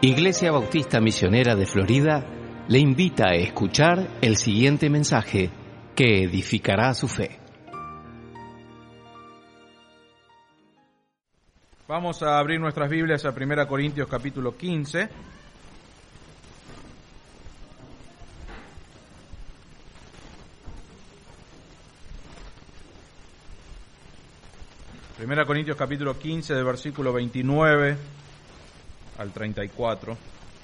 Iglesia Bautista Misionera de Florida le invita a escuchar el siguiente mensaje que edificará su fe. Vamos a abrir nuestras Biblias a 1 Corintios capítulo 15. Primera Corintios capítulo 15, del versículo 29 al 34.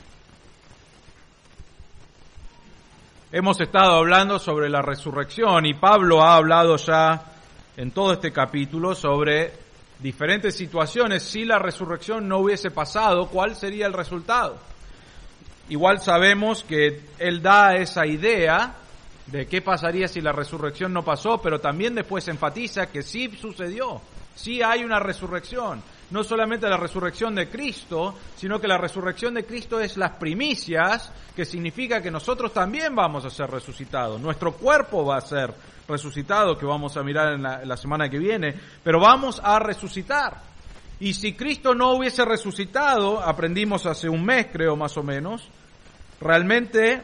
Hemos estado hablando sobre la resurrección y Pablo ha hablado ya en todo este capítulo sobre diferentes situaciones. Si la resurrección no hubiese pasado, ¿cuál sería el resultado? Igual sabemos que él da esa idea de qué pasaría si la resurrección no pasó, pero también después enfatiza que sí sucedió, sí hay una resurrección. No solamente la resurrección de Cristo, sino que la resurrección de Cristo es las primicias, que significa que nosotros también vamos a ser resucitados. Nuestro cuerpo va a ser resucitado, que vamos a mirar en la semana que viene, pero vamos a resucitar. Y si Cristo no hubiese resucitado, aprendimos hace un mes, creo más o menos, realmente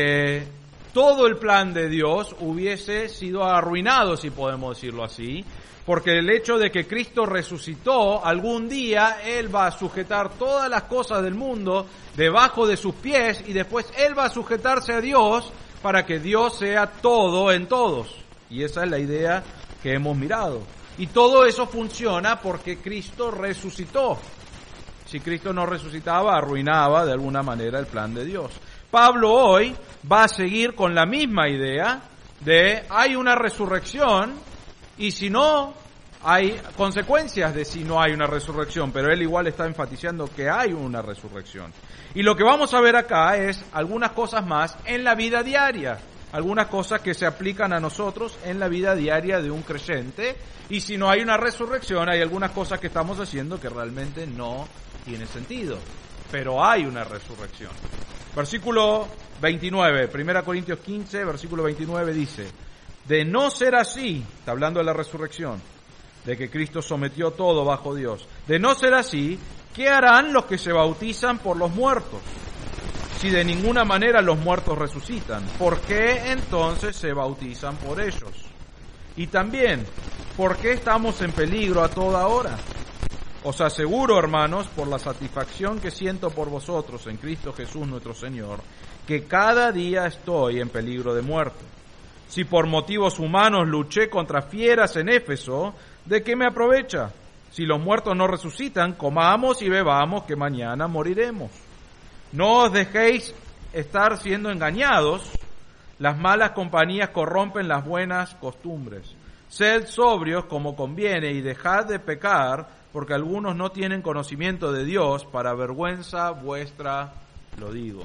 todo el plan de Dios hubiese sido arruinado, si podemos decirlo así, porque el hecho de que Cristo resucitó, algún día Él va a sujetar todas las cosas del mundo debajo de sus pies y después Él va a sujetarse a Dios para que Dios sea todo en todos. Y esa es la idea que hemos mirado. Y todo eso funciona porque Cristo resucitó. Si Cristo no resucitaba, arruinaba de alguna manera el plan de Dios. Pablo hoy va a seguir con la misma idea de hay una resurrección, y si no, hay consecuencias de si no hay una resurrección, pero él igual está enfatizando que hay una resurrección. Y lo que vamos a ver acá es algunas cosas más en la vida diaria, algunas cosas que se aplican a nosotros en la vida diaria de un creyente, y si no hay una resurrección, hay algunas cosas que estamos haciendo que realmente no tiene sentido, pero hay una resurrección. Versículo 29, 1 Corintios 15, versículo 29 dice: de no ser así, está hablando de la resurrección, de que Cristo sometió todo bajo Dios. De no ser así, ¿qué harán los que se bautizan por los muertos? Si de ninguna manera los muertos resucitan, ¿por qué entonces se bautizan por ellos? Y también, ¿por qué estamos en peligro a toda hora? Os aseguro, hermanos, por la satisfacción que siento por vosotros en Cristo Jesús nuestro Señor, que cada día estoy en peligro de muerte. Si por motivos humanos luché contra fieras en Éfeso, ¿de qué me aprovecha? Si los muertos no resucitan, comamos y bebamos, que mañana moriremos. No os dejéis estar siendo engañados, las malas compañías corrompen las buenas costumbres. Sed sobrios como conviene y dejad de pecar, porque algunos no tienen conocimiento de Dios, para vergüenza vuestra lo digo.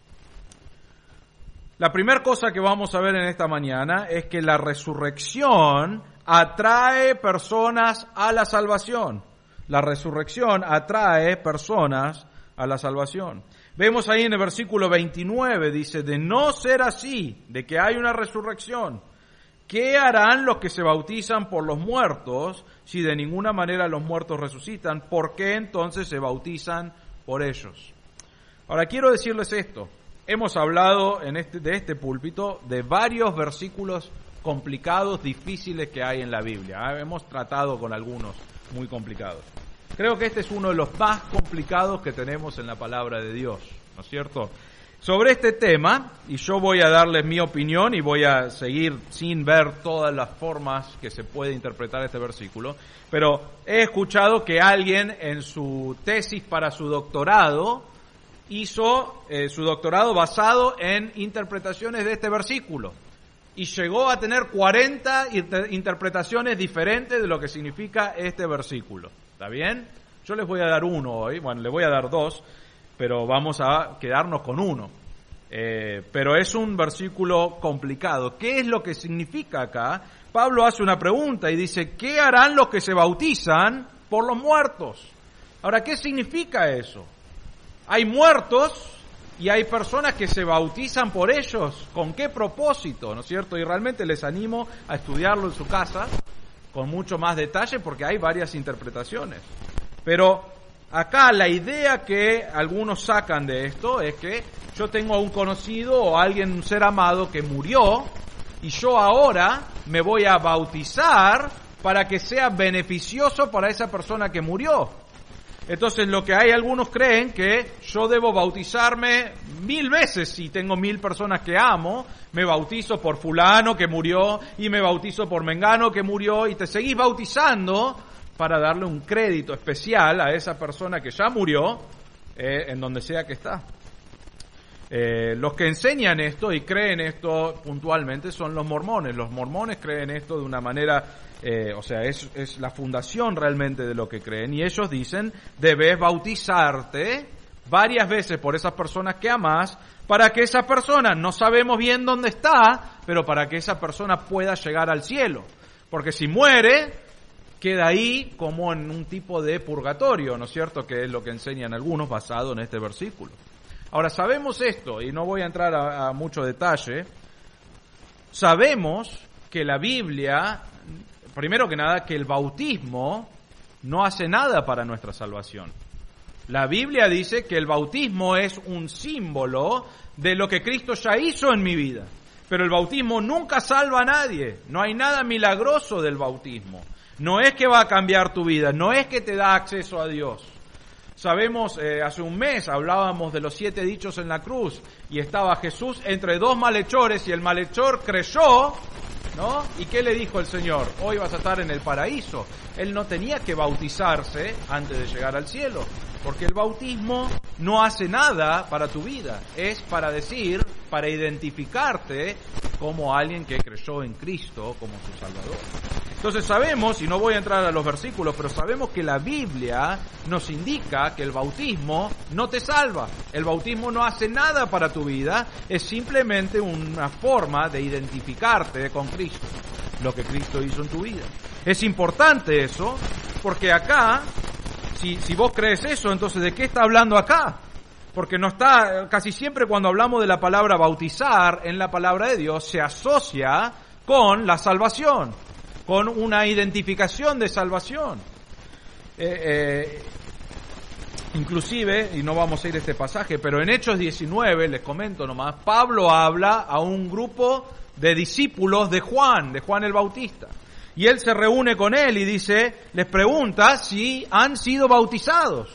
La primera cosa que vamos a ver en esta mañana es que la resurrección atrae personas a la salvación. La resurrección atrae personas a la salvación. Vemos ahí en el versículo 29, dice, de no ser así, de que hay una resurrección, ¿qué harán los que se bautizan por los muertos si de ninguna manera los muertos resucitan? ¿Por qué entonces se bautizan por ellos? Ahora quiero decirles esto. Hemos hablado de este púlpito de varios versículos complicados, difíciles que hay en la Biblia. Hemos tratado con algunos muy complicados. Creo que este es uno de los más complicados que tenemos en la palabra de Dios, ¿no es cierto? Sobre este tema, y yo voy a darles mi opinión y voy a seguir sin ver todas las formas que se puede interpretar este versículo, pero he escuchado que alguien en su tesis para su doctorado hizo su doctorado basado en interpretaciones de este versículo y llegó a tener 40 interpretaciones diferentes de lo que significa este versículo. ¿Está bien? Yo les voy a dar uno hoy, bueno, les voy a dar dos, pero vamos a quedarnos con uno. Pero es un versículo complicado. ¿Qué es lo que significa acá? Pablo hace una pregunta y dice, ¿qué harán los que se bautizan por los muertos? Ahora, ¿qué significa eso? Hay muertos y hay personas que se bautizan por ellos. ¿Con qué propósito? ¿No es cierto? Y realmente les animo a estudiarlo en su casa con mucho más detalle porque hay varias interpretaciones. Pero acá la idea que algunos sacan de esto es que yo tengo a un conocido o a alguien, un ser amado que murió, y yo ahora me voy a bautizar para que sea beneficioso para esa persona que murió. Entonces lo que hay algunos creen que yo debo bautizarme 1000 veces si tengo 1000 personas que amo, me bautizo por fulano que murió y me bautizo por mengano que murió y te seguís bautizando para darle un crédito especial a esa persona que ya murió en donde sea que está. Los que enseñan esto y creen esto puntualmente son los mormones. Los mormones creen esto de una manera, es la fundación realmente de lo que creen. Y ellos dicen, debes bautizarte varias veces por esas personas que amás, para que esa persona, no sabemos bien dónde está, pero para que esa persona pueda llegar al cielo. Porque si muere, queda ahí como en un tipo de purgatorio, ¿no es cierto? Que es lo que enseñan algunos basado en este versículo. Ahora, sabemos esto, y no voy a entrar a mucho detalle, sabemos que la Biblia, primero que nada, que el bautismo no hace nada para nuestra salvación. La Biblia dice que el bautismo es un símbolo de lo que Cristo ya hizo en mi vida, pero el bautismo nunca salva a nadie, no hay nada milagroso del bautismo, no es que va a cambiar tu vida, no es que te da acceso a Dios. Sabemos, hace un mes hablábamos de los 7 dichos en la cruz y estaba Jesús entre 2 malhechores y el malhechor creyó, ¿no? ¿Y qué le dijo el Señor? Hoy vas a estar en el paraíso. Él no tenía que bautizarse antes de llegar al cielo, porque el bautismo no hace nada para tu vida, es para para identificarte como alguien que creyó en Cristo como su Salvador. Entonces sabemos, y no voy a entrar a los versículos, pero sabemos que la Biblia nos indica que el bautismo no te salva. El bautismo no hace nada para tu vida, es simplemente una forma de identificarte con Cristo, lo que Cristo hizo en tu vida. Es importante eso, porque acá, si vos crees eso, entonces ¿de qué está hablando acá? Porque no está, casi siempre cuando hablamos de la palabra bautizar en la palabra de Dios, se asocia con la salvación, con una identificación de salvación. Inclusive, y no vamos a ir a este pasaje, pero en Hechos 19, les comento nomás, Pablo habla a un grupo de discípulos de Juan el Bautista. Y él se reúne con él y les pregunta si han sido bautizados.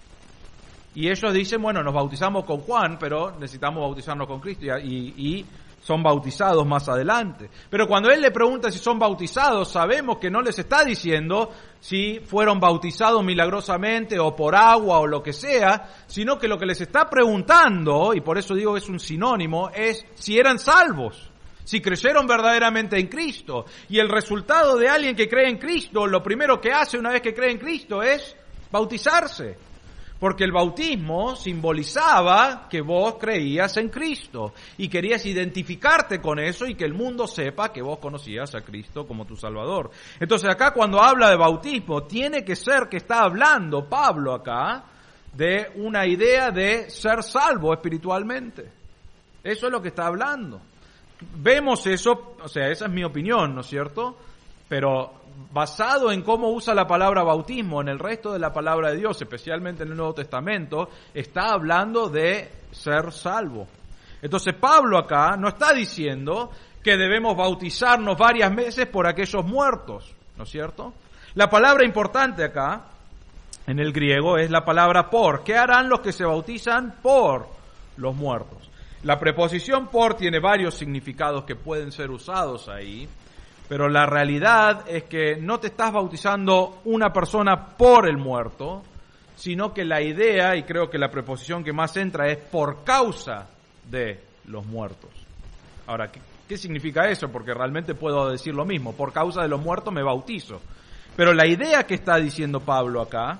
Y ellos dicen, bueno, nos bautizamos con Juan, pero necesitamos bautizarnos con Cristo y son bautizados más adelante. Pero cuando él le pregunta si son bautizados, sabemos que no les está diciendo si fueron bautizados milagrosamente o por agua o lo que sea, sino que lo que les está preguntando, y por eso digo que es un sinónimo, es si eran salvos, si creyeron verdaderamente en Cristo. Y el resultado de alguien que cree en Cristo, lo primero que hace una vez que cree en Cristo es bautizarse. Porque el bautismo simbolizaba que vos creías en Cristo y querías identificarte con eso y que el mundo sepa que vos conocías a Cristo como tu Salvador. Entonces acá cuando habla de bautismo, tiene que ser que está hablando Pablo acá de una idea de ser salvo espiritualmente. Eso es lo que está hablando. Vemos eso, esa es mi opinión, ¿no es cierto? Pero basado en cómo usa la palabra bautismo en el resto de la palabra de Dios, especialmente en el Nuevo Testamento, está hablando de ser salvo. Entonces Pablo acá no está diciendo que debemos bautizarnos varias veces por aquellos muertos, ¿no es cierto? La palabra importante acá, en el griego, es la palabra por. ¿Qué harán los que se bautizan por los muertos? La preposición por tiene varios significados que pueden ser usados ahí. Pero la realidad es que no te estás bautizando una persona por el muerto, sino que la idea, y creo que la preposición que más entra es por causa de los muertos. Ahora, ¿qué significa eso? Porque realmente puedo decir lo mismo, por causa de los muertos me bautizo. Pero la idea que está diciendo Pablo acá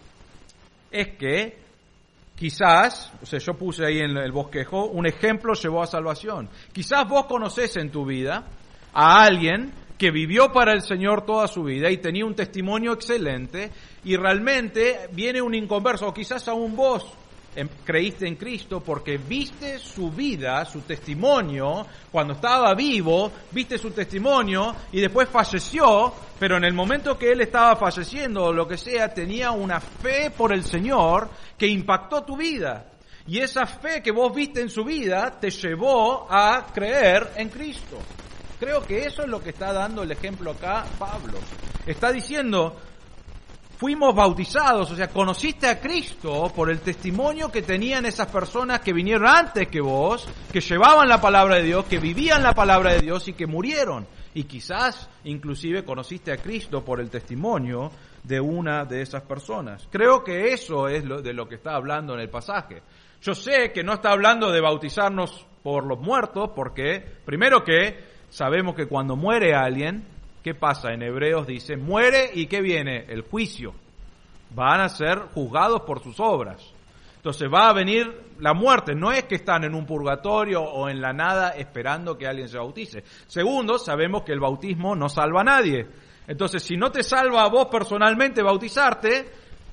es que quizás, yo puse ahí en el bosquejo, un ejemplo llevó a salvación. Quizás vos conocés en tu vida a alguien que vivió para el Señor toda su vida y tenía un testimonio excelente y realmente viene un inconverso, o quizás aún vos creíste en Cristo porque viste su vida, su testimonio, cuando estaba vivo, viste su testimonio y después falleció, pero en el momento que él estaba falleciendo o lo que sea, tenía una fe por el Señor que impactó tu vida. Y esa fe que vos viste en su vida te llevó a creer en Cristo. Creo que eso es lo que está dando el ejemplo acá Pablo. Está diciendo, fuimos bautizados, o sea, conociste a Cristo por el testimonio que tenían esas personas que vinieron antes que vos, que llevaban la palabra de Dios, que vivían la palabra de Dios y que murieron. Y quizás inclusive conociste a Cristo por el testimonio de una de esas personas. Creo que eso es de lo que está hablando en el pasaje. Yo sé que no está hablando de bautizarnos por los muertos, porque primero que sabemos que cuando muere alguien, ¿qué pasa? En Hebreos dice, muere y ¿qué viene? El juicio. Van a ser juzgados por sus obras. Entonces va a venir la muerte. No es que están en un purgatorio o en la nada esperando que alguien se bautice. Segundo, sabemos que el bautismo no salva a nadie. Entonces, si no te salva a vos personalmente bautizarte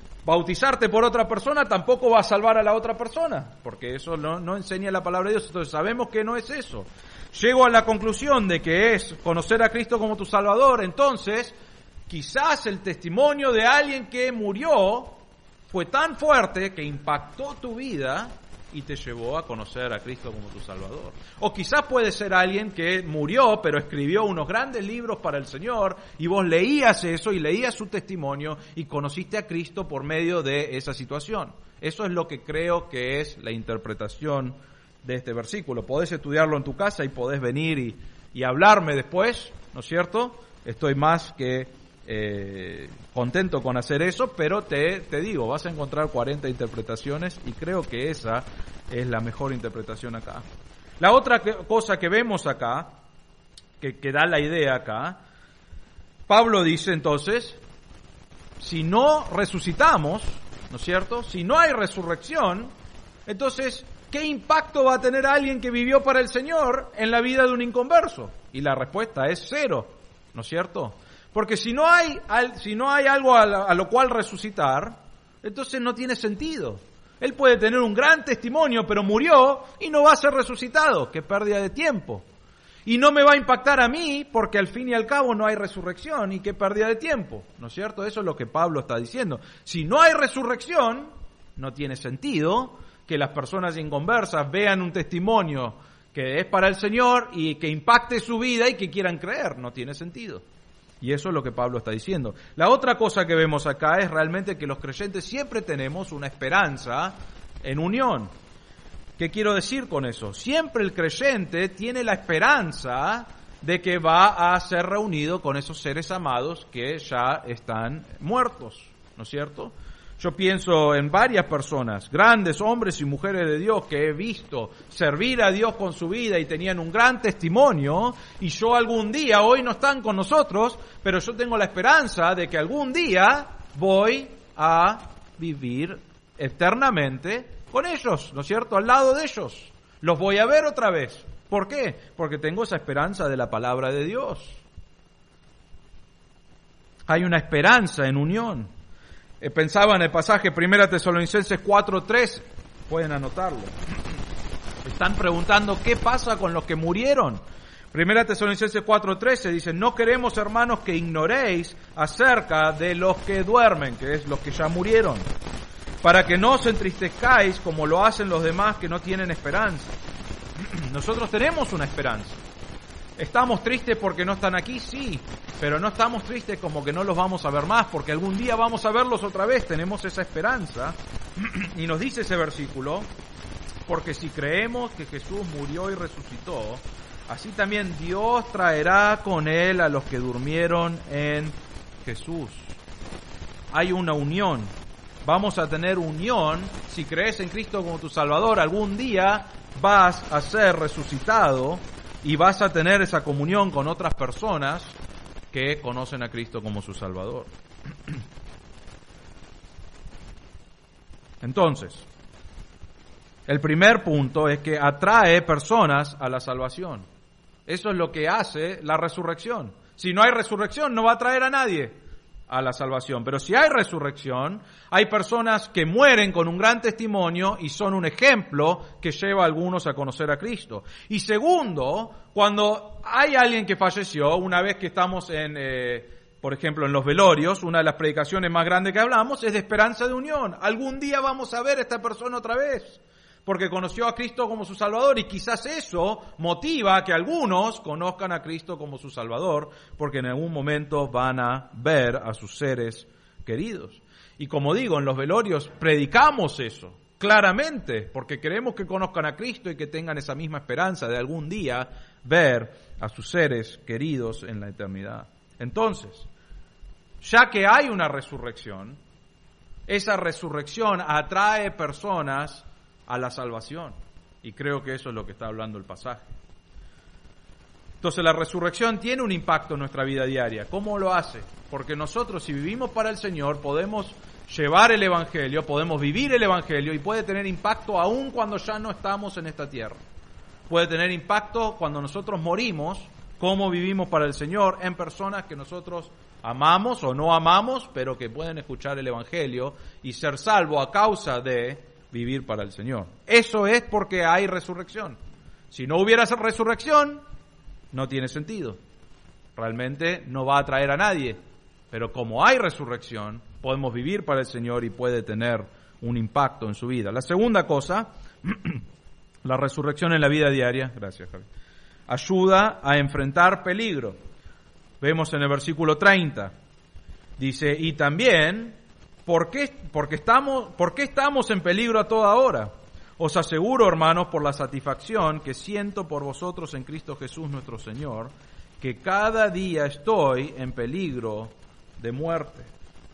por otra persona tampoco va a salvar a la otra persona, porque eso no enseña la palabra de Dios. Entonces sabemos que no es eso. Llego a la conclusión de que es conocer a Cristo como tu Salvador. Entonces, quizás el testimonio de alguien que murió fue tan fuerte que impactó tu vida y te llevó a conocer a Cristo como tu Salvador. O quizás puede ser alguien que murió, pero escribió unos grandes libros para el Señor, y vos leías eso y leías su testimonio y conociste a Cristo por medio de esa situación. Eso es lo que creo que es la interpretación de este versículo. Podés estudiarlo en tu casa y podés venir y hablarme después, ¿no es cierto? Estoy más que contento con hacer eso, pero te digo, vas a encontrar 40 interpretaciones y creo que esa es la mejor interpretación acá. La otra cosa que vemos acá, que da la idea acá, Pablo dice entonces, si no resucitamos, ¿no es cierto? Si no hay resurrección, entonces, ¿qué impacto va a tener alguien que vivió para el Señor en la vida de un inconverso? Y la respuesta es 0, ¿no es cierto? Porque si no hay algo a lo cual resucitar, entonces no tiene sentido. Él puede tener un gran testimonio, pero murió y no va a ser resucitado. ¡Qué pérdida de tiempo! Y no me va a impactar a mí, porque al fin y al cabo no hay resurrección, y qué pérdida de tiempo, ¿no es cierto? Eso es lo que Pablo está diciendo. Si no hay resurrección, no tiene sentido que las personas inconversas vean un testimonio que es para el Señor y que impacte su vida y que quieran creer. No tiene sentido. Y eso es lo que Pablo está diciendo. La otra cosa que vemos acá es realmente que los creyentes siempre tenemos una esperanza en unión. ¿Qué quiero decir con eso? Siempre el creyente tiene la esperanza de que va a ser reunido con esos seres amados que ya están muertos, ¿no es cierto? Yo pienso en varias personas, grandes hombres y mujeres de Dios que he visto servir a Dios con su vida y tenían un gran testimonio, y yo algún día, hoy no están con nosotros, pero yo tengo la esperanza de que algún día voy a vivir eternamente con ellos, ¿no es cierto? Al lado de ellos. Los voy a ver otra vez. ¿Por qué? Porque tengo esa esperanza de la palabra de Dios. Hay una esperanza en unión. Pensaba en el pasaje 1 Tesalonicenses 4:3, pueden anotarlo. Están preguntando qué pasa con los que murieron. 1 Tesalonicenses 4:13 dice, no queremos, hermanos, que ignoréis acerca de los que duermen, que es los que ya murieron, para que no os entristezcáis como lo hacen los demás que no tienen esperanza. Nosotros tenemos una esperanza. ¿Estamos tristes porque no están aquí? Sí, pero no estamos tristes como que no los vamos a ver más, porque algún día vamos a verlos otra vez. Tenemos esa esperanza. Y nos dice ese versículo, porque si creemos que Jesús murió y resucitó, así también Dios traerá con Él a los que durmieron en Jesús. Hay una unión. Vamos a tener unión. Si crees en Cristo como tu Salvador, algún día vas a ser resucitado y vas a tener esa comunión con otras personas que conocen a Cristo como su Salvador. Entonces, el primer punto es que atrae personas a la salvación. Eso es lo que hace la resurrección. Si no hay resurrección, no va a atraer a nadie a la salvación. Pero si hay resurrección, hay personas que mueren con un gran testimonio y son un ejemplo que lleva a algunos a conocer a Cristo. Y segundo, cuando hay alguien que falleció, una vez que estamos por ejemplo, en los velorios, una de las predicaciones más grandes que hablamos es de esperanza de unión. Algún día vamos a ver a esta persona otra vez, porque conoció a Cristo como su Salvador, y quizás eso motiva a que algunos conozcan a Cristo como su Salvador, porque en algún momento van a ver a sus seres queridos. Y como digo, en los velorios predicamos eso claramente, porque queremos que conozcan a Cristo y que tengan esa misma esperanza de algún día ver a sus seres queridos en la eternidad. Entonces, ya que hay una resurrección, esa resurrección atrae personas a la salvación. Y creo que eso es lo que está hablando el pasaje. Entonces la resurrección tiene un impacto en nuestra vida diaria. ¿Cómo lo hace? Porque nosotros, si vivimos para el Señor, podemos llevar el Evangelio, podemos vivir el Evangelio, y puede tener impacto aún cuando ya no estamos en esta tierra. Puede tener impacto cuando nosotros morimos, cómo vivimos para el Señor en personas que nosotros amamos o no amamos, pero que pueden escuchar el Evangelio y ser salvos a causa de vivir para el Señor. Eso es porque hay resurrección. Si no hubiera resurrección, no tiene sentido. Realmente no va a atraer a nadie. Pero como hay resurrección, podemos vivir para el Señor y puede tener un impacto en su vida. La segunda cosa, la resurrección en la vida diaria, gracias Javi, ayuda a enfrentar peligro. Vemos en el versículo 30, dice, y también, ¿por qué estamos en peligro a toda hora? Os aseguro, hermanos, por la satisfacción que siento por vosotros en Cristo Jesús nuestro Señor, que cada día estoy en peligro de muerte.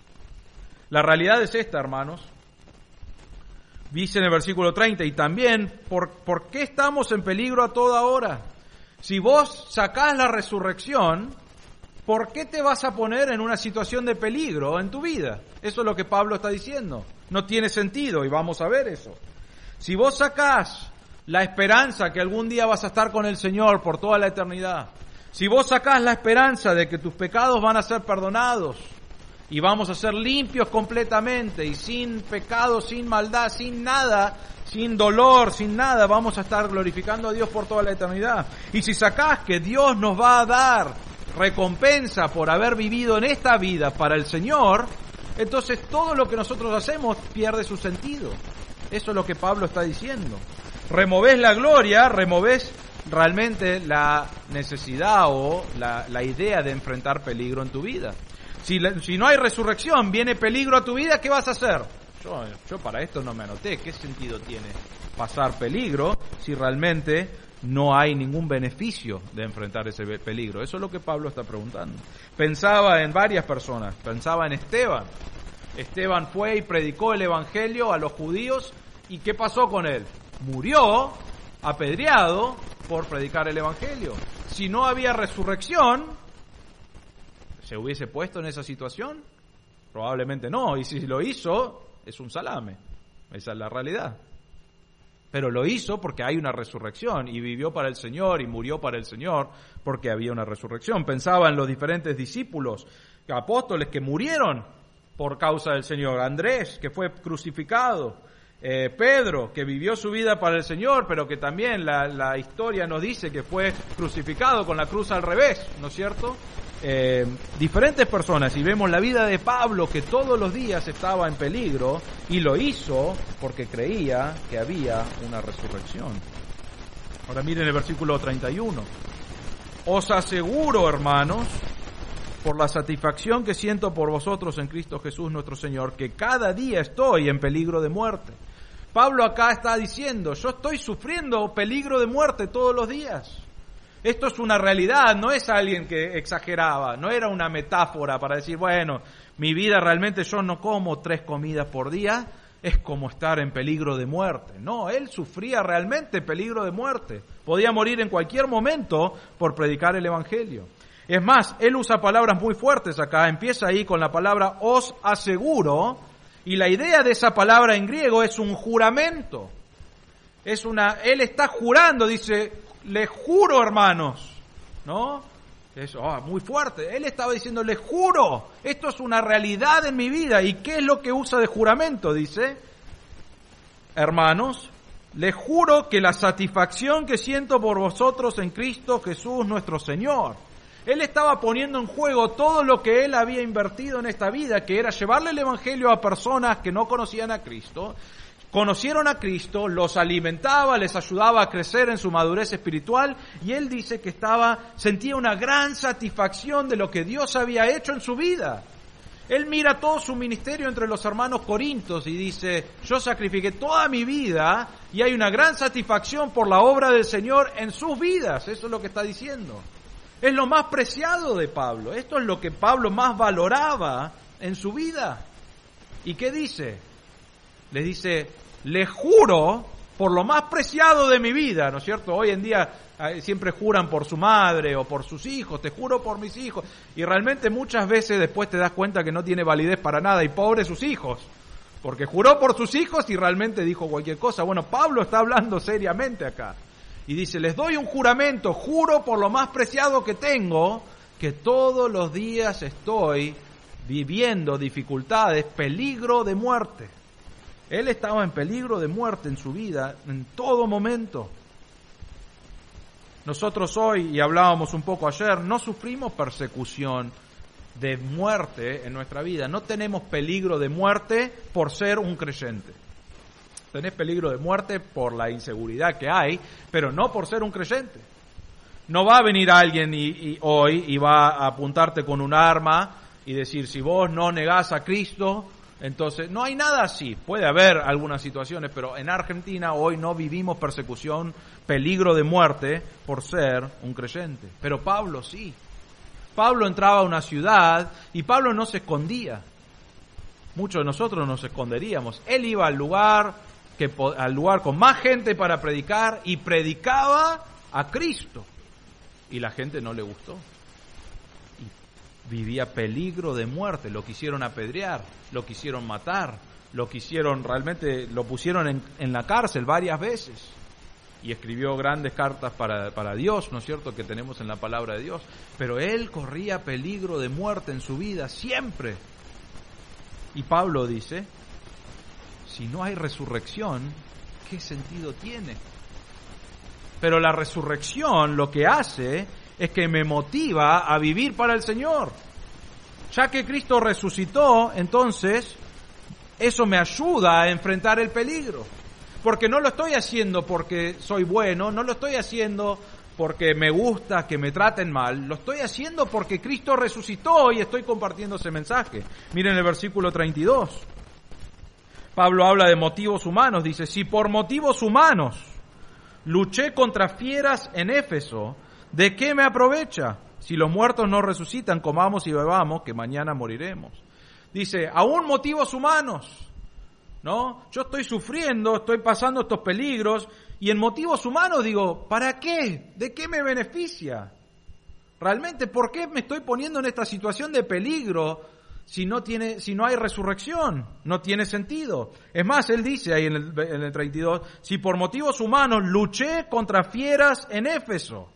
La realidad es esta, hermanos. Dice en el versículo 30, y también, ¿por qué estamos en peligro a toda hora? Si vos sacás la resurrección, ¿por qué te vas a poner en una situación de peligro en tu vida? Eso es lo que Pablo está diciendo. No tiene sentido, y vamos a ver eso. Si vos sacás la esperanza que algún día vas a estar con el Señor por toda la eternidad, si vos sacás la esperanza de que tus pecados van a ser perdonados y vamos a ser limpios completamente y sin pecado, sin maldad, sin nada, sin dolor, sin nada, vamos a estar glorificando a Dios por toda la eternidad. Y si sacás que Dios nos va a dar recompensa por haber vivido en esta vida para el Señor, entonces todo lo que nosotros hacemos pierde su sentido. Eso es lo que Pablo está diciendo. Removés la gloria, removés realmente la necesidad o la idea de enfrentar peligro en tu vida. Si no hay resurrección, viene peligro a tu vida, ¿qué vas a hacer? Yo para esto no me anoté. ¿Qué sentido tiene pasar peligro si realmente no hay ningún beneficio de enfrentar ese peligro? Eso es lo que Pablo está preguntando. Pensaba en varias personas. Pensaba en Esteban. Esteban fue y predicó el Evangelio a los judíos. ¿Y qué pasó con él? Murió apedreado por predicar el Evangelio. Si no había resurrección, ¿se hubiese puesto en esa situación? Probablemente no. Y si lo hizo, es un salame. Esa es la realidad. Pero lo hizo porque hay una resurrección, y vivió para el Señor y murió para el Señor porque había una resurrección. Pensaba en los diferentes discípulos, apóstoles que murieron por causa del Señor. Andrés, que fue crucificado. Pedro, que vivió su vida para el Señor, pero que también la historia nos dice que fue crucificado con la cruz al revés, ¿no es cierto? Diferentes personas, y vemos la vida de Pablo, que todos los días estaba en peligro, y lo hizo porque creía que había una resurrección. Ahora miren el versículo 31. Os aseguro, hermanos, por la satisfacción que siento por vosotros en Cristo Jesús nuestro Señor, que cada día estoy en peligro de muerte. Pablo acá está diciendo, yo estoy sufriendo peligro de muerte todos los días. Esto es una realidad, no es alguien que exageraba, no era una metáfora para decir, bueno, mi vida realmente yo no como 3 comidas por día, es como estar en peligro de muerte. No, él sufría realmente peligro de muerte. Podía morir en cualquier momento por predicar el Evangelio. Es más, él usa palabras muy fuertes acá, empieza ahí con la palabra os aseguro, y la idea de esa palabra en griego es un juramento. Él está jurando, dice, les juro, hermanos, ¿no? Eso, muy fuerte. Él estaba diciendo, les juro, esto es una realidad en mi vida. ¿Y qué es lo que usa de juramento? Dice, hermanos, les juro que la satisfacción que siento por vosotros en Cristo Jesús nuestro Señor. Él estaba poniendo en juego todo lo que él había invertido en esta vida, que era llevarle el Evangelio a personas que no conocían a Cristo. Conocieron a Cristo, los alimentaba, les ayudaba a crecer en su madurez espiritual, y él dice que sentía una gran satisfacción de lo que Dios había hecho en su vida. Él mira todo su ministerio entre los hermanos corintios y dice, yo sacrifiqué toda mi vida y hay una gran satisfacción por la obra del Señor en sus vidas. Eso es lo que está diciendo. Es lo más preciado de Pablo. Esto es lo que Pablo más valoraba en su vida. ¿Y qué dice? Les dice, les juro por lo más preciado de mi vida, ¿no es cierto? Hoy en día siempre juran por su madre o por sus hijos, te juro por mis hijos. Y realmente muchas veces después te das cuenta que no tiene validez para nada, y pobres sus hijos, porque juró por sus hijos y realmente dijo cualquier cosa. Bueno, Pablo está hablando seriamente acá. Y dice, les doy un juramento, juro por lo más preciado que tengo, que todos los días estoy viviendo dificultades, peligro de muerte. Él estaba en peligro de muerte en su vida, en todo momento. Nosotros hoy, y hablábamos un poco ayer, no sufrimos persecución de muerte en nuestra vida. No tenemos peligro de muerte por ser un creyente. Tenés peligro de muerte por la inseguridad que hay, pero no por ser un creyente. No va a venir alguien hoy y va a apuntarte con un arma y decir, si vos no negás a Cristo, entonces no hay nada así. Puede haber algunas situaciones, pero en Argentina hoy no vivimos persecución, peligro de muerte por ser un creyente. Pero Pablo sí. Pablo entraba a una ciudad y Pablo no se escondía. Muchos de nosotros nos esconderíamos. Él iba al lugar con más gente para predicar y predicaba a Cristo. Y la gente no le gustó. Y vivía peligro de muerte. Lo quisieron apedrear, lo quisieron matar, lo pusieron en la cárcel varias veces. Y escribió grandes cartas para Dios, ¿no es cierto?, que tenemos en la palabra de Dios. Pero él corría peligro de muerte en su vida, siempre. Y Pablo dice, si no hay resurrección, ¿qué sentido tiene? Pero la resurrección lo que hace es que me motiva a vivir para el Señor. Ya que Cristo resucitó, entonces, eso me ayuda a enfrentar el peligro. Porque no lo estoy haciendo porque soy bueno, no lo estoy haciendo porque me gusta que me traten mal, lo estoy haciendo porque Cristo resucitó y estoy compartiendo ese mensaje. Miren el versículo 32. Pablo habla de motivos humanos, dice, si por motivos humanos luché contra fieras en Éfeso, ¿de qué me aprovecha? Si los muertos no resucitan, comamos y bebamos, que mañana moriremos. Dice, aún motivos humanos, ¿no? Yo estoy sufriendo, estoy pasando estos peligros, y en motivos humanos digo, ¿para qué? ¿De qué me beneficia? Realmente, ¿por qué me estoy poniendo en esta situación de peligro si no hay resurrección? No tiene sentido. Es más, él dice ahí en el 32, si por motivos humanos luché contra fieras en Éfeso.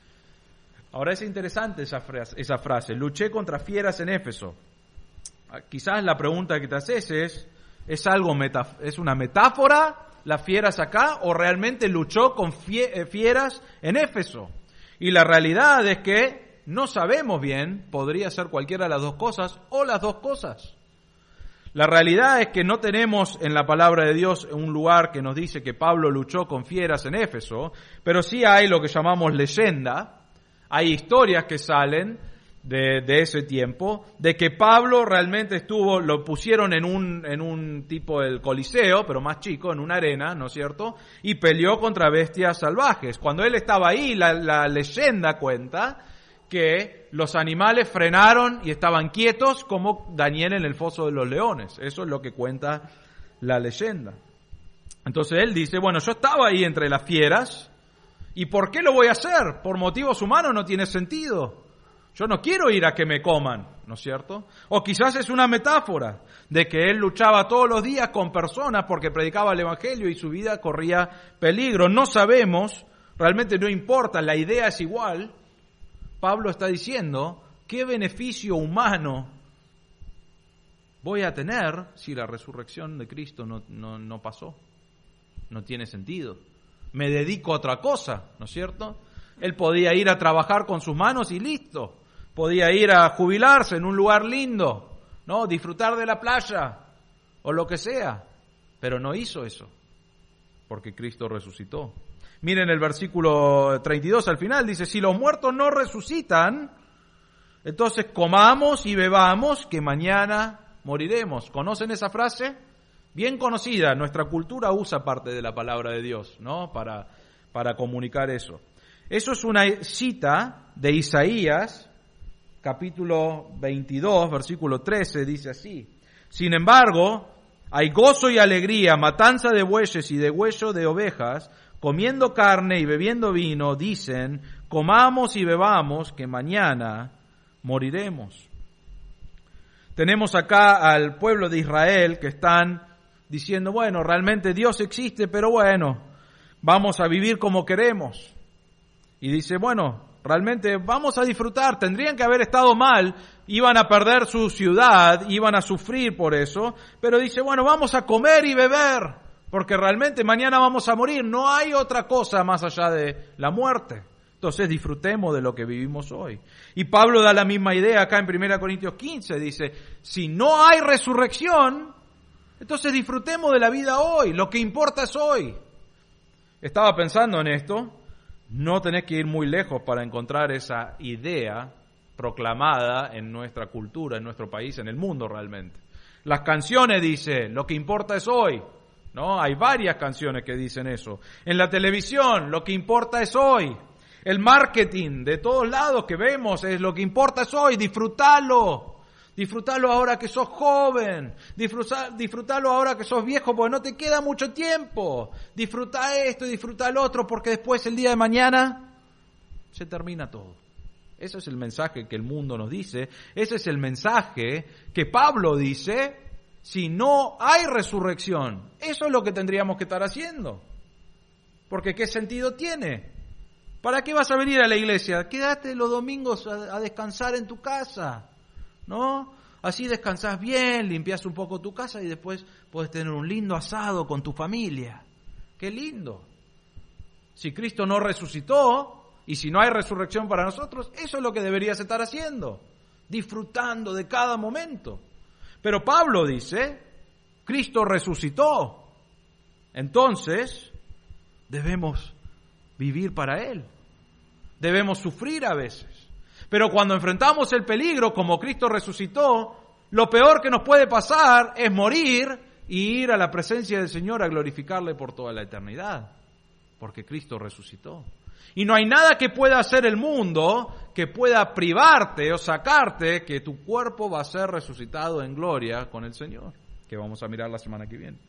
Ahora es interesante esa frase, luché contra fieras en Éfeso. Quizás la pregunta que te haces ¿es una metáfora las fieras acá o realmente luchó con fieras en Éfeso? Y la realidad es que no sabemos bien, podría ser cualquiera de las dos cosas o las dos cosas. La realidad es que no tenemos en la palabra de Dios un lugar que nos dice que Pablo luchó con fieras en Éfeso, pero sí hay lo que llamamos leyenda, hay historias que salen de ese tiempo, de que Pablo realmente lo pusieron en un tipo del Coliseo, pero más chico, en una arena, ¿no es cierto? Y peleó contra bestias salvajes. Cuando él estaba ahí, la leyenda cuenta que los animales frenaron y estaban quietos como Daniel en el foso de los leones. Eso es lo que cuenta la leyenda. Entonces él dice, bueno, yo estaba ahí entre las fieras, ¿y por qué lo voy a hacer? Por motivos humanos no tiene sentido. Yo no quiero ir a que me coman, ¿no es cierto? O quizás es una metáfora de que él luchaba todos los días con personas porque predicaba el Evangelio y su vida corría peligro. No sabemos, realmente no importa, la idea es igual. Pablo está diciendo, ¿qué beneficio humano voy a tener si la resurrección de Cristo no pasó? No tiene sentido. Me dedico a otra cosa, ¿no es cierto? Él podía ir a trabajar con sus manos y listo. Podía ir a jubilarse en un lugar lindo, ¿no? Disfrutar de la playa o lo que sea. Pero no hizo eso, porque Cristo resucitó. Miren el versículo 32 al final, dice, si los muertos no resucitan, entonces comamos y bebamos, que mañana moriremos. ¿Conocen esa frase? Bien conocida, nuestra cultura usa parte de la palabra de Dios, ¿no? Para comunicar eso. Eso es una cita de Isaías, capítulo 22, versículo 13, dice así. Sin embargo, hay gozo y alegría, matanza de bueyes y degüello de ovejas, comiendo carne y bebiendo vino, dicen, comamos y bebamos, que mañana moriremos. Tenemos acá al pueblo de Israel que están diciendo, bueno, realmente Dios existe, pero bueno, vamos a vivir como queremos. Y dice, bueno, realmente vamos a disfrutar, tendrían que haber estado mal, iban a perder su ciudad, iban a sufrir por eso, pero dice, bueno, vamos a comer y beber, porque realmente mañana vamos a morir, no hay otra cosa más allá de la muerte. Entonces disfrutemos de lo que vivimos hoy. Y Pablo da la misma idea acá en 1 Corintios 15, dice, si no hay resurrección, entonces disfrutemos de la vida hoy, lo que importa es hoy. Estaba pensando en esto, no tenés que ir muy lejos para encontrar esa idea proclamada en nuestra cultura, en nuestro país, en el mundo realmente. Las canciones dicen, lo que importa es hoy, ¿no? Hay varias canciones que dicen eso. En la televisión, lo que importa es hoy. El marketing de todos lados que vemos es lo que importa es hoy, disfrútalo. Disfrútalo ahora que sos joven, disfrútalo ahora que sos viejo porque no te queda mucho tiempo. Disfruta esto y disfruta lo otro porque después el día de mañana se termina todo. Ese es el mensaje que el mundo nos dice, ese es el mensaje que Pablo dice, si no hay resurrección, eso es lo que tendríamos que estar haciendo. Porque ¿qué sentido tiene? ¿Para qué vas a venir a la iglesia? Quédate los domingos a descansar en tu casa, ¿no? Así descansás bien, limpias un poco tu casa y después puedes tener un lindo asado con tu familia. ¡Qué lindo! Si Cristo no resucitó y si no hay resurrección para nosotros, eso es lo que deberías estar haciendo, disfrutando de cada momento. Pero Pablo dice, Cristo resucitó, entonces debemos vivir para Él. Debemos sufrir a veces. Pero cuando enfrentamos el peligro, como Cristo resucitó, lo peor que nos puede pasar es morir y ir a la presencia del Señor a glorificarle por toda la eternidad. Porque Cristo resucitó. Y no hay nada que pueda hacer el mundo que pueda privarte o sacarte que tu cuerpo va a ser resucitado en gloria con el Señor, que vamos a mirar la semana que viene.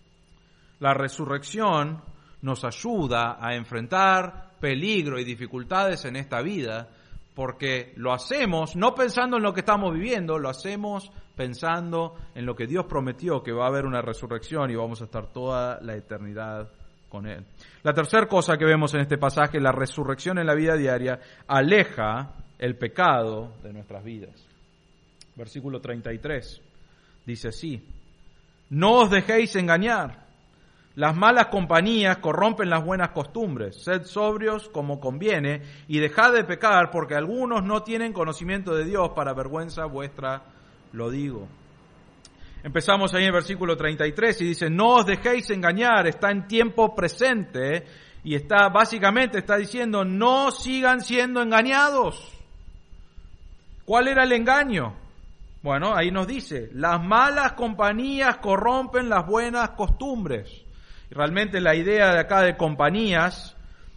La resurrección nos ayuda a enfrentar peligro y dificultades en esta vida, porque lo hacemos no pensando en lo que estamos viviendo, lo hacemos pensando en lo que Dios prometió, que va a haber una resurrección y vamos a estar toda la eternidad con Él. La tercera cosa que vemos en este pasaje, la resurrección en la vida diaria, aleja el pecado de nuestras vidas. Versículo 33 dice así, no os dejéis engañar. Las malas compañías corrompen las buenas costumbres. Sed sobrios como conviene y dejad de pecar, porque algunos no tienen conocimiento de Dios, para vergüenza vuestra lo digo. Empezamos ahí en el versículo 33 y dice, no os dejéis engañar, está en tiempo presente y básicamente está diciendo, no sigan siendo engañados. ¿Cuál era el engaño? Bueno, ahí nos dice, las malas compañías corrompen las buenas costumbres. Realmente la idea de acá de compañías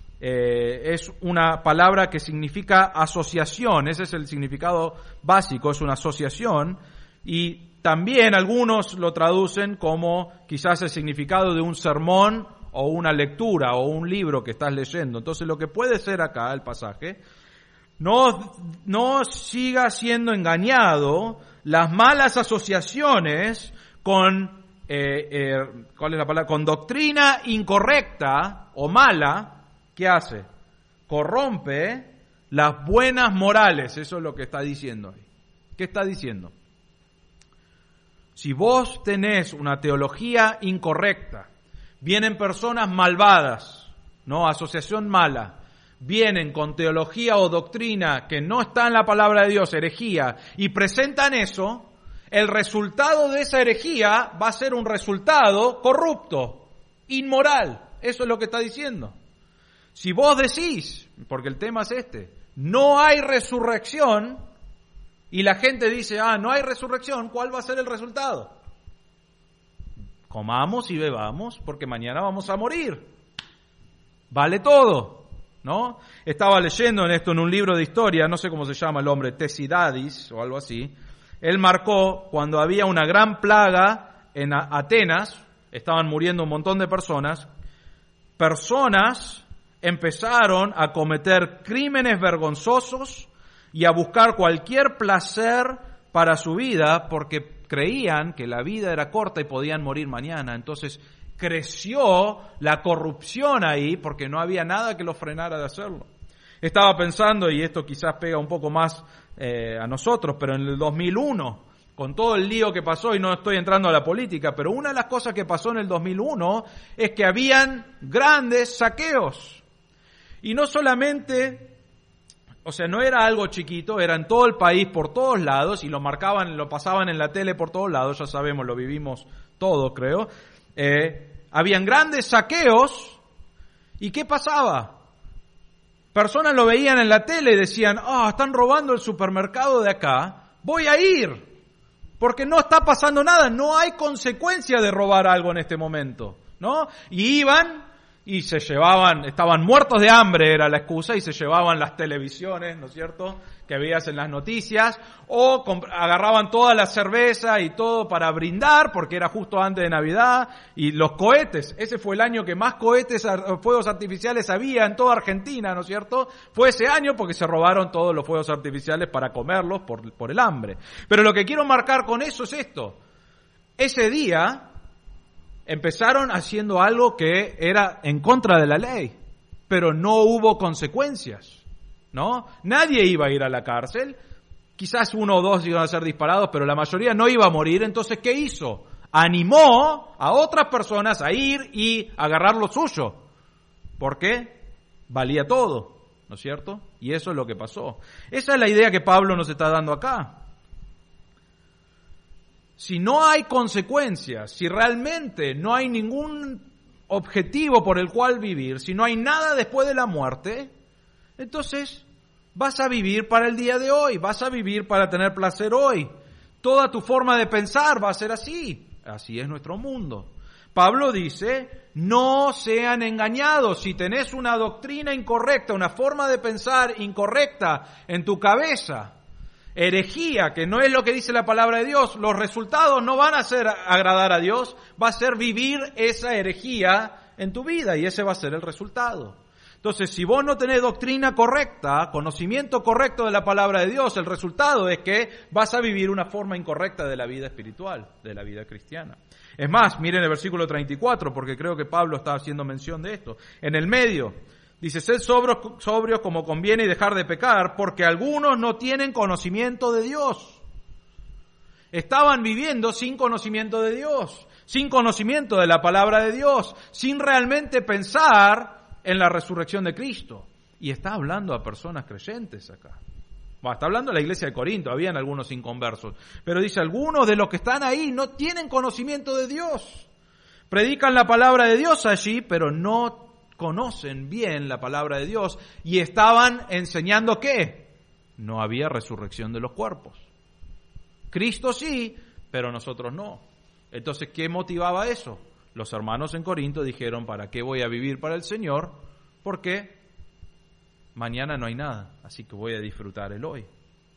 es una palabra que significa asociación, ese es el significado básico, es una asociación, y también algunos lo traducen como quizás el significado de un sermón o una lectura o un libro que estás leyendo. Entonces lo que puede ser acá el pasaje, no siga siendo engañado, las malas asociaciones con ¿cuál es la palabra? Con doctrina incorrecta o mala, ¿qué hace? Corrompe las buenas morales. Eso es lo que está diciendo ahí. ¿Qué está diciendo? Si vos tenés una teología incorrecta, vienen personas malvadas, ¿no? Asociación mala, vienen con teología o doctrina que no está en la palabra de Dios, herejía, y presentan eso, el resultado de esa herejía va a ser un resultado corrupto, inmoral. Eso es lo que está diciendo. Si vos decís, porque el tema es este, no hay resurrección, y la gente dice, no hay resurrección, ¿cuál va a ser el resultado? Comamos y bebamos, porque mañana vamos a morir. Vale todo, ¿no? Estaba leyendo en un libro de historia, no sé cómo se llama el hombre, Tesidadis o algo así. Él marcó cuando había una gran plaga en Atenas, estaban muriendo un montón de personas empezaron a cometer crímenes vergonzosos y a buscar cualquier placer para su vida porque creían que la vida era corta y podían morir mañana. Entonces creció la corrupción ahí porque no había nada que los frenara de hacerlo. Estaba pensando, y esto quizás pega un poco más a nosotros, pero en el 2001, con todo el lío que pasó, y no estoy entrando a la política, pero una de las cosas que pasó en el 2001 es que habían grandes saqueos. Y no solamente, o sea, no era algo chiquito, era en todo el país, por todos lados, y lo pasaban en la tele por todos lados, ya sabemos, lo vivimos todo, creo. Habían grandes saqueos, ¿y qué pasaba? Personas lo veían en la tele y decían, están robando el supermercado de acá, voy a ir, porque no está pasando nada, no hay consecuencia de robar algo en este momento, ¿no? Y iban y se llevaban, estaban muertos de hambre, era la excusa, y se llevaban las televisiones, ¿no es cierto?, que veías en las noticias, o agarraban toda la cerveza y todo para brindar, porque era justo antes de Navidad, y los cohetes, ese fue el año que más fuegos artificiales había en toda Argentina, ¿no es cierto?, fue ese año porque se robaron todos los fuegos artificiales para comerlos por el hambre. Pero lo que quiero marcar con eso es esto, ese día empezaron haciendo algo que era en contra de la ley, pero no hubo consecuencias, ¿no? Nadie iba a ir a la cárcel, quizás uno o dos iban a ser disparados, pero la mayoría no iba a morir. Entonces, ¿qué hizo? Animó a otras personas a ir y agarrar lo suyo, porque valía todo, ¿no es cierto? Y eso es lo que pasó. Esa es la idea que Pablo nos está dando acá. Si no hay consecuencias, si realmente no hay ningún objetivo por el cual vivir, si no hay nada después de la muerte, entonces vas a vivir para el día de hoy, vas a vivir para tener placer hoy. Toda tu forma de pensar va a ser así. Así es nuestro mundo. Pablo dice, no sean engañados. Si tenés una doctrina incorrecta, una forma de pensar incorrecta en tu cabeza, herejía, que no es lo que dice la palabra de Dios, los resultados no van a ser agradar a Dios, va a ser vivir esa herejía en tu vida y ese va a ser el resultado. Entonces, si vos no tenés doctrina correcta, conocimiento correcto de la palabra de Dios, el resultado es que vas a vivir una forma incorrecta de la vida espiritual, de la vida cristiana. Es más, miren el versículo 34, porque creo que Pablo está haciendo mención de esto. En el medio dice, sed sobrios como conviene y dejar de pecar, porque algunos no tienen conocimiento de Dios. Estaban viviendo sin conocimiento de Dios, sin conocimiento de la palabra de Dios, sin realmente pensar en la resurrección de Cristo. Y está hablando a personas creyentes acá. Está hablando de la iglesia de Corinto, habían algunos inconversos. Pero dice, algunos de los que están ahí no tienen conocimiento de Dios. Predican la palabra de Dios allí, pero no conocen bien la palabra de Dios y estaban enseñando ¿qué? No había resurrección de los cuerpos. Cristo sí, pero nosotros no. Entonces, ¿qué motivaba eso? Los hermanos en Corinto dijeron, ¿para qué voy a vivir para el Señor? Porque mañana no hay nada, así que voy a disfrutar el hoy.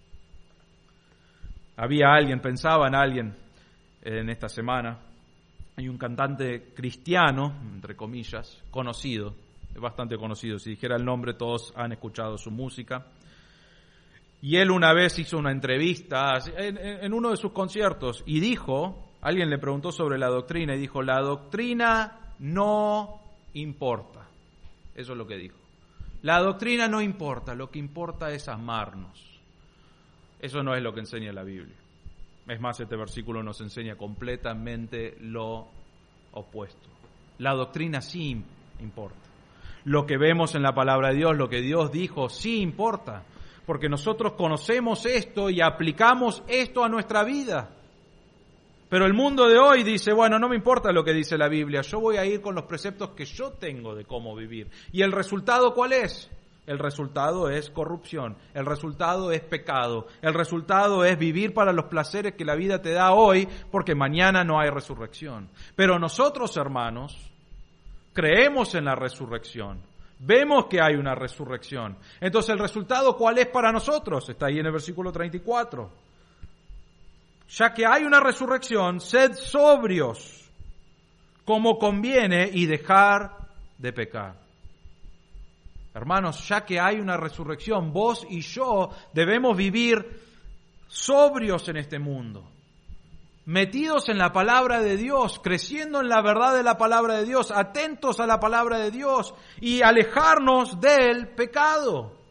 Pensaba en alguien en esta semana. Hay un cantante cristiano, entre comillas, conocido, bastante conocido. Si dijera el nombre, todos han escuchado su música. Y él una vez hizo una entrevista en uno de sus conciertos y dijo, alguien le preguntó sobre la doctrina y dijo, la doctrina no importa. Eso es lo que dijo. La doctrina no importa, lo que importa es amarnos. Eso no es lo que enseña la Biblia. Es más, este versículo nos enseña completamente lo opuesto. La doctrina sí importa. Lo que vemos en la palabra de Dios, lo que Dios dijo, sí importa. Porque nosotros conocemos esto y aplicamos esto a nuestra vida. Pero el mundo de hoy dice, bueno, no me importa lo que dice la Biblia, yo voy a ir con los preceptos que yo tengo de cómo vivir. ¿Y el resultado cuál es? El resultado es corrupción, el resultado es pecado, el resultado es vivir para los placeres que la vida te da hoy, porque mañana no hay resurrección. Pero nosotros, hermanos, creemos en la resurrección, vemos que hay una resurrección. Entonces, ¿el resultado cuál es para nosotros? Está ahí en el versículo 34. Ya que hay una resurrección, sed sobrios, como conviene, y dejar de pecar. Hermanos, ya que hay una resurrección, vos y yo debemos vivir sobrios en este mundo, metidos en la palabra de Dios, creciendo en la verdad de la palabra de Dios, atentos a la palabra de Dios y alejarnos del pecado.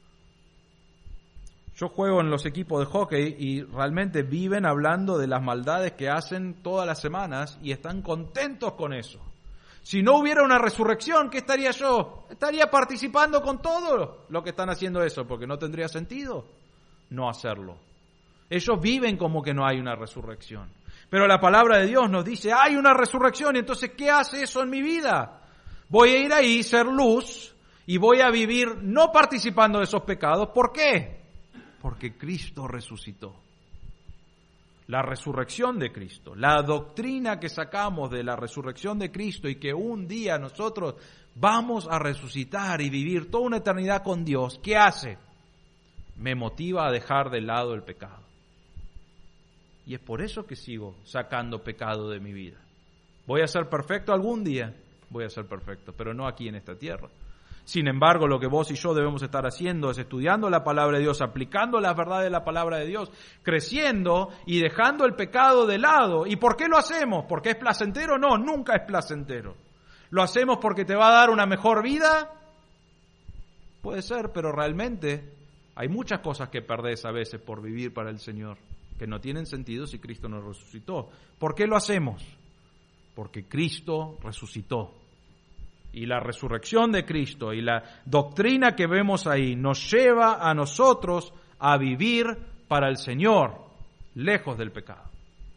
Yo juego en los equipos de hockey y realmente viven hablando de las maldades que hacen todas las semanas y están contentos con eso. Si no hubiera una resurrección, ¿qué estaría yo? Estaría participando con todo lo que están haciendo eso, porque no tendría sentido no hacerlo. Ellos viven como que no hay una resurrección. Pero la palabra de Dios nos dice, hay una resurrección, y entonces, ¿qué hace eso en mi vida? Voy a ir ahí, ser luz, y voy a vivir no participando de esos pecados. ¿Por qué? Porque Cristo resucitó. La resurrección de Cristo, la doctrina que sacamos de la resurrección de Cristo y que un día nosotros vamos a resucitar y vivir toda una eternidad con Dios, ¿qué hace? Me motiva a dejar de lado el pecado. Y es por eso que sigo sacando pecado de mi vida. ¿Voy a ser perfecto algún día? Voy a ser perfecto, pero no aquí en esta tierra. Sin embargo, lo que vos y yo debemos estar haciendo es estudiando la palabra de Dios, aplicando las verdades de la palabra de Dios, creciendo y dejando el pecado de lado. ¿Y por qué lo hacemos? ¿Porque es placentero? No, nunca es placentero. ¿Lo hacemos porque te va a dar una mejor vida? Puede ser, pero realmente hay muchas cosas que perdés a veces por vivir para el Señor, que no tienen sentido si Cristo no resucitó. ¿Por qué lo hacemos? Porque Cristo resucitó. Y la resurrección de Cristo y la doctrina que vemos ahí nos lleva a nosotros a vivir para el Señor, lejos del pecado.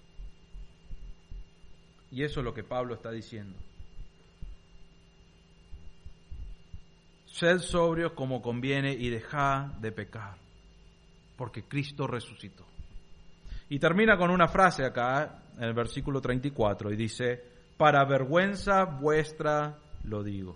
Y eso es lo que Pablo está diciendo. Sed sobrios como conviene y dejad de pecar, porque Cristo resucitó. Y termina con una frase acá, en el versículo 34, y dice, para vergüenza vuestra lo digo.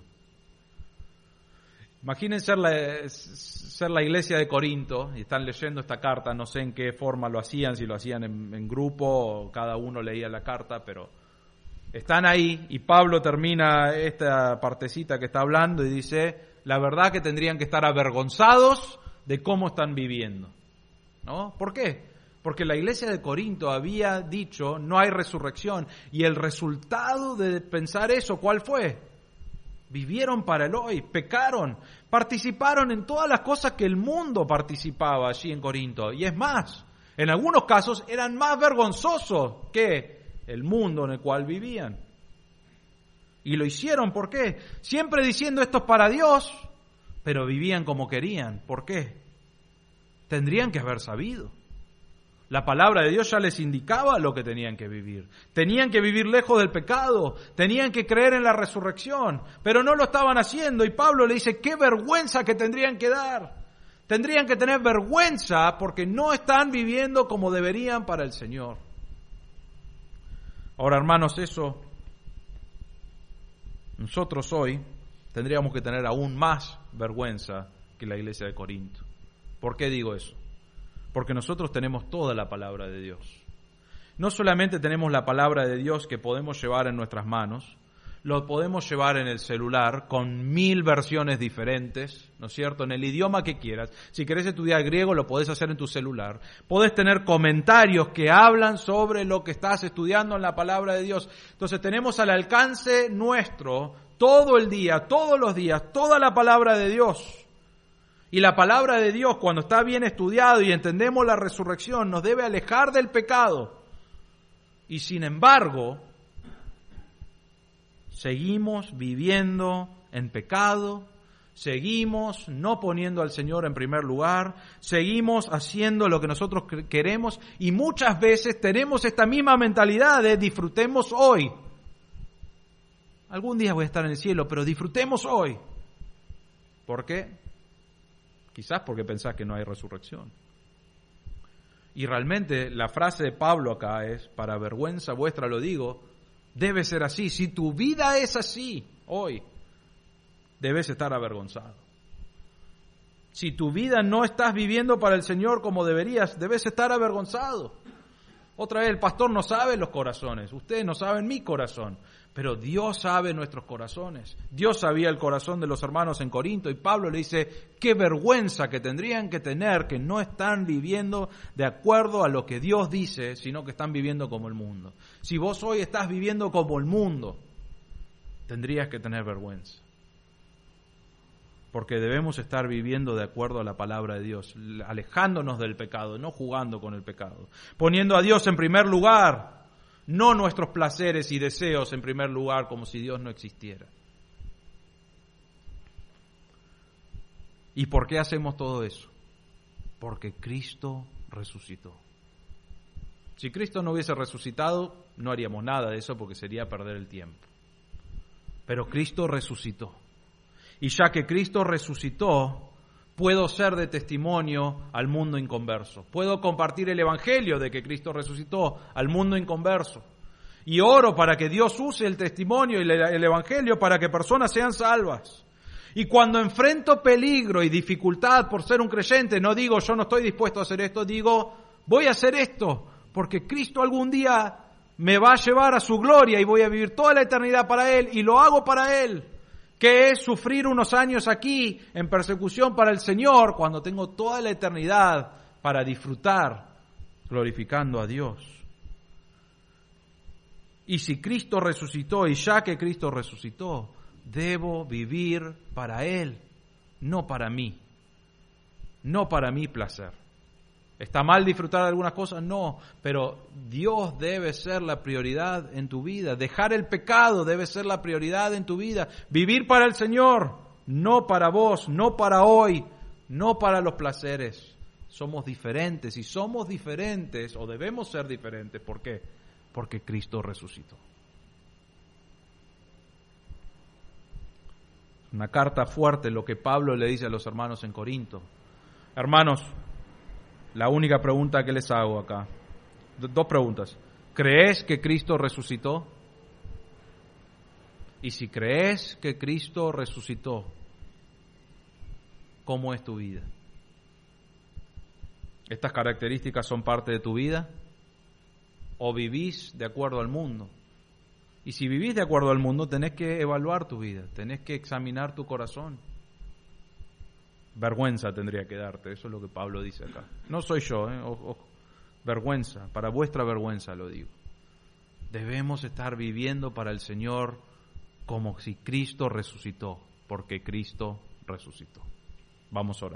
Imaginen ser la iglesia de Corinto, y están leyendo esta carta, no sé en qué forma lo hacían, si lo hacían en grupo, o cada uno leía la carta, pero están ahí, y Pablo termina esta partecita que está hablando y dice, la verdad que tendrían que estar avergonzados de cómo están viviendo, ¿no? ¿Por qué? Porque la iglesia de Corinto había dicho, no hay resurrección, y el resultado de pensar eso, ¿cuál fue? Vivieron para el hoy, pecaron, participaron en todas las cosas que el mundo participaba allí en Corinto. Y es más, en algunos casos eran más vergonzosos que el mundo en el cual vivían. Y lo hicieron, ¿por qué? Siempre diciendo esto es para Dios, pero vivían como querían. ¿Por qué? Tendrían que haber sabido. La palabra de Dios ya les indicaba lo que tenían que vivir. Tenían que vivir lejos del pecado, tenían que creer en la resurrección, pero no lo estaban haciendo. Y Pablo le dice, qué vergüenza que tendrían que dar. Tendrían que tener vergüenza porque no están viviendo como deberían para el Señor. Ahora, hermanos, eso nosotros hoy tendríamos que tener aún más vergüenza que la iglesia de Corinto. ¿Por qué digo eso? Porque nosotros tenemos toda la palabra de Dios. No solamente tenemos la palabra de Dios que podemos llevar en nuestras manos, lo podemos llevar en el celular con 1000 versiones diferentes, ¿no es cierto? En el idioma que quieras. Si querés estudiar griego, lo podés hacer en tu celular. Podés tener comentarios que hablan sobre lo que estás estudiando en la palabra de Dios. Entonces tenemos al alcance nuestro todo el día, todos los días, toda la palabra de Dios. Y la palabra de Dios, cuando está bien estudiado y entendemos la resurrección, nos debe alejar del pecado. Y sin embargo, seguimos viviendo en pecado, seguimos no poniendo al Señor en primer lugar, seguimos haciendo lo que nosotros queremos y muchas veces tenemos esta misma mentalidad de disfrutemos hoy. Algún día voy a estar en el cielo, pero disfrutemos hoy. ¿Por qué? Quizás porque pensás que no hay resurrección. Y realmente la frase de Pablo acá es, para vergüenza vuestra lo digo, debe ser así. Si tu vida es así hoy, debes estar avergonzado. Si tu vida no estás viviendo para el Señor como deberías, debes estar avergonzado. Otra vez, el pastor no sabe los corazones, ustedes no saben mi corazón, pero Dios sabe nuestros corazones. Dios sabía el corazón de los hermanos en Corinto y Pablo le dice, qué vergüenza que tendrían que tener que no están viviendo de acuerdo a lo que Dios dice, sino que están viviendo como el mundo. Si vos hoy estás viviendo como el mundo, tendrías que tener vergüenza. Porque debemos estar viviendo de acuerdo a la palabra de Dios, alejándonos del pecado, no jugando con el pecado, poniendo a Dios en primer lugar, no nuestros placeres y deseos en primer lugar, como si Dios no existiera. ¿Y por qué hacemos todo eso? Porque Cristo resucitó. Si Cristo no hubiese resucitado, no haríamos nada de eso porque sería perder el tiempo. Pero Cristo resucitó. Y ya que Cristo resucitó, puedo ser de testimonio al mundo inconverso. Puedo compartir el evangelio de que Cristo resucitó al mundo inconverso. Y oro para que Dios use el testimonio y el evangelio para que personas sean salvas. Y cuando enfrento peligro y dificultad por ser un creyente, no digo yo no estoy dispuesto a hacer esto, digo voy a hacer esto porque Cristo algún día me va a llevar a su gloria y voy a vivir toda la eternidad para Él y lo hago para Él. Que es sufrir unos años aquí en persecución para el Señor cuando tengo toda la eternidad para disfrutar glorificando a Dios. Y si Cristo resucitó y ya que Cristo resucitó, debo vivir para Él, no para mí, no para mi placer. ¿Está mal disfrutar de algunas cosas? No, pero Dios debe ser la prioridad en tu vida. Dejar el pecado debe ser la prioridad en tu vida. Vivir para el Señor, no para vos, no para hoy, no para los placeres. Somos diferentes y somos diferentes o debemos ser diferentes. ¿Por qué? Porque Cristo resucitó. Una carta fuerte lo que Pablo le dice a los hermanos en Corinto. Hermanos, la única pregunta que les hago acá, dos preguntas. ¿Crees que Cristo resucitó? Y si crees que Cristo resucitó, ¿cómo es tu vida? ¿Estas características son parte de tu vida? ¿O vivís de acuerdo al mundo? Y si vivís de acuerdo al mundo, tenés que evaluar tu vida, tenés que examinar tu corazón. Vergüenza tendría que darte, eso es lo que Pablo dice acá. No soy yo, vergüenza, para vuestra vergüenza lo digo. Debemos estar viviendo para el Señor como si Cristo resucitó, porque Cristo resucitó. Vamos a orar.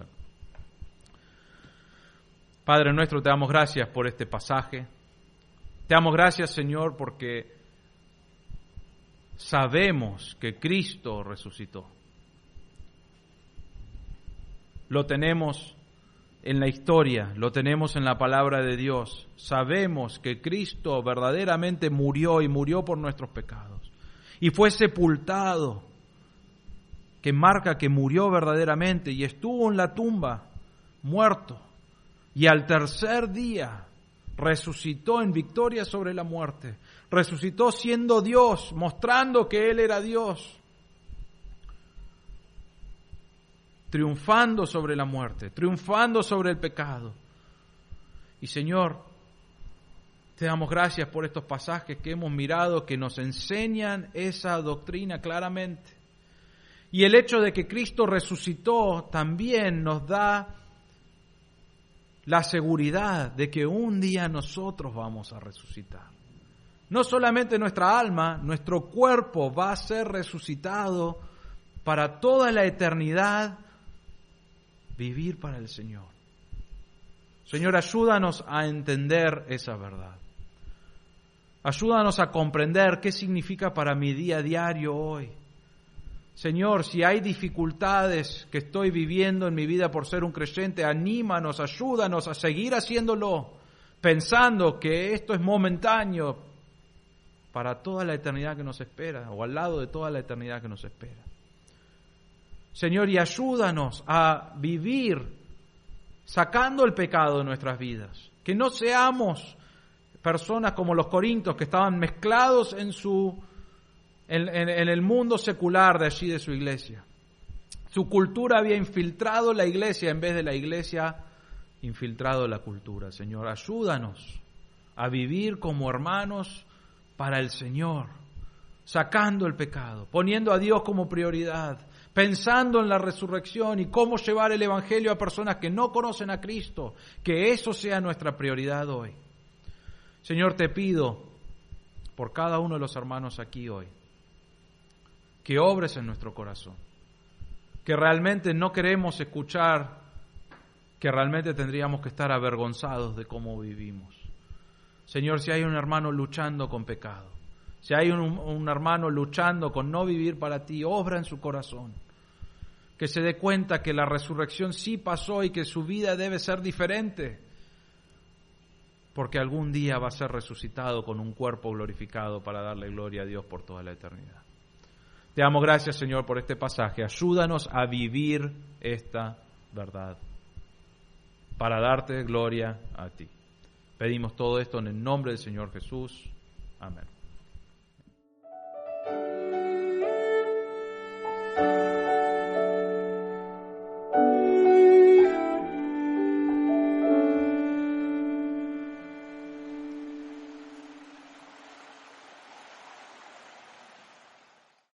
Padre nuestro, te damos gracias por este pasaje. Te damos gracias, Señor, porque sabemos que Cristo resucitó. Lo tenemos en la historia, lo tenemos en la palabra de Dios. Sabemos que Cristo verdaderamente murió y murió por nuestros pecados. Y fue sepultado, que marca que murió verdaderamente y estuvo en la tumba, muerto. Y al tercer día resucitó en victoria sobre la muerte. Resucitó siendo Dios, mostrando que Él era Dios. Triunfando sobre la muerte, triunfando sobre el pecado. Y Señor, te damos gracias por estos pasajes que hemos mirado que nos enseñan esa doctrina claramente. Y el hecho de que Cristo resucitó también nos da la seguridad de que un día nosotros vamos a resucitar. No solamente nuestra alma, nuestro cuerpo va a ser resucitado para toda la eternidad, vivir para el Señor. Señor, ayúdanos a entender esa verdad. Ayúdanos a comprender qué significa para mi día a diario hoy. Señor, si hay dificultades que estoy viviendo en mi vida por ser un creyente, anímanos, ayúdanos a seguir haciéndolo, pensando que esto es momentáneo para toda la eternidad que nos espera, o al lado de toda la eternidad que nos espera. Señor, y ayúdanos a vivir sacando el pecado de nuestras vidas, que no seamos personas como los corintios que estaban mezclados en el mundo secular de allí de su iglesia. Su cultura había infiltrado la iglesia en vez de la iglesia infiltrado la cultura. Señor, ayúdanos a vivir como hermanos para el Señor, sacando el pecado, poniendo a Dios como prioridad, pensando en la resurrección y cómo llevar el Evangelio a personas que no conocen a Cristo, que eso sea nuestra prioridad hoy. Señor, te pido por cada uno de los hermanos aquí hoy, que obres en nuestro corazón, que realmente no queremos escuchar, que realmente tendríamos que estar avergonzados de cómo vivimos. Señor, si hay un hermano luchando con pecado, si hay un hermano luchando con no vivir para ti, obra en su corazón, que se dé cuenta que la resurrección sí pasó y que su vida debe ser diferente, porque algún día va a ser resucitado con un cuerpo glorificado para darle gloria a Dios por toda la eternidad. Te damos gracias, Señor, por este pasaje. Ayúdanos a vivir esta verdad para darte gloria a ti. Pedimos todo esto en el nombre del Señor Jesús. Amén.